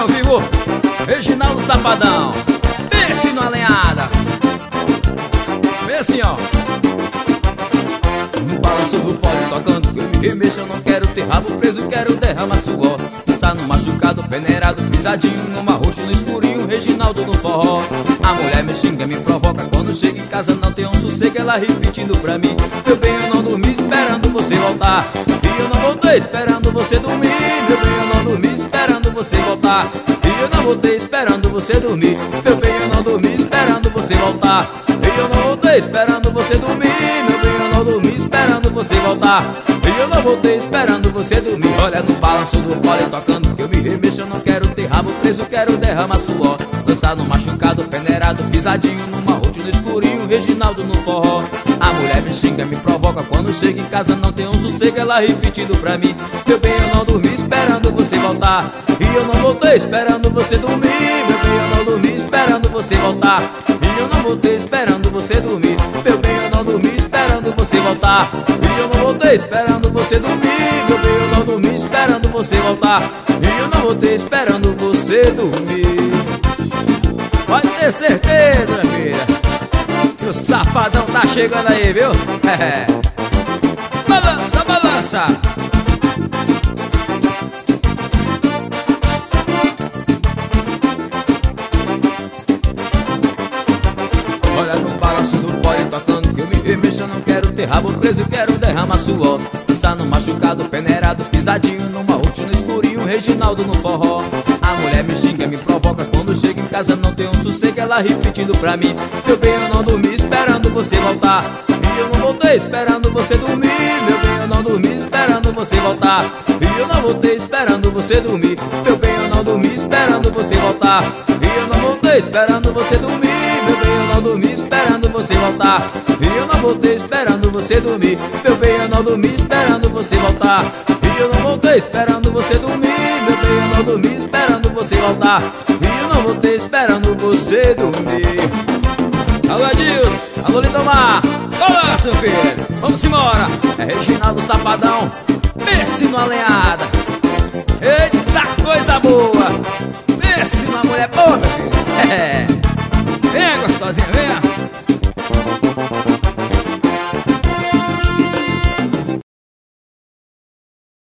ao vivo, Reginaldo Safadão. Pense no Alenhada. Vem assim, ó. No balanço do fole tocando, eu me remexo, eu não quero ter rabo preso, quero derramar suor. Dançar no machucado, peneirado, pisadinho no marroxo, no escurinho, Reginaldo no forró. A mulher me xinga, me provoca, quando chega em casa não tem um sossego, ela repetindo pra mim: meu bem, eu não dormi esperando você voltar, e eu não voltei esperando você dormir. Meu bem, eu não dormi esperando você voltar, e eu não voltei esperando você dormir. Meu bem, eu não dormi esperando você voltar, e eu não voltei esperando você dormir. Meu bem, eu não dormi esperando você voltar, e eu não voltei esperando você dormir. Olha no balanço do fole tocando, que eu me remexo, eu não quero ter rabo preso, quero derramar suor. Dançar no machucado, peneirado, pisadinho no marrote, no escurinho, Reginaldo no forró. A mulher me xinga, me provoca, quando chega em casa não tem um sossego, ela repetindo pra mim: meu bem, eu não dormi esperando você voltar, e eu não voltei esperando você dormir. Meu bem, eu não dormi esperando você voltar, e eu não voltei esperando você dormir. Meu bem, eu não dormi esperando você voltar, e eu não voltei esperando você dormir. Meu bem, eu não dormi esperando você voltar, e eu não voltei esperando você dormir. Pode ter certeza, minha filha, que o Safadão tá chegando aí, viu? Balança, balança. Olha no balanço do fole tocando, que eu me remexo, eu não quero ter rabo preso, quero derramar suor. Dançar no machucado, peneirado, pisadinho no marrote, no escurinho, Reginaldo no forró. A mulher me xinga, me provoca, quando chega em casa não tem um sossego, ela repetindo pra mim: meu bem, eu não dormi esperando você voltar, e eu não voltei esperando você dormir. Meu bem, eu não dormi esperando você voltar, e eu não voltei esperando você dormir. Meu bem, eu não dormi esperando você voltar, e eu não voltei esperando você dormir. Meu bem, eu não dormi esperando você voltar, e eu não voltei esperando você dormir. Meu bem, eu não dormi esperando você voltar, e eu não voltei esperando você dormir. Meu bem, eu não dormi esperando você voltar, e eu não voltei esperando você dormir. Alô, Adilson, alô, Lindomar, olá, seu filho, vamos embora. É Reginaldo Safadão, pense no Alenhada. Eita, coisa boa, pense numa mulher boa, meu filho. Vem, gostosinha, vem.